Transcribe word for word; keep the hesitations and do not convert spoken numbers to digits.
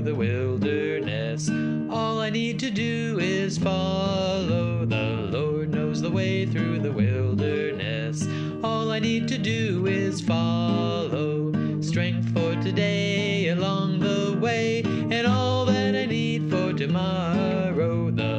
the wilderness. All I need to do is follow. The Lord knows the way through the wilderness. All I need to do is follow. Strength for today along the way, and all that I need for tomorrow. The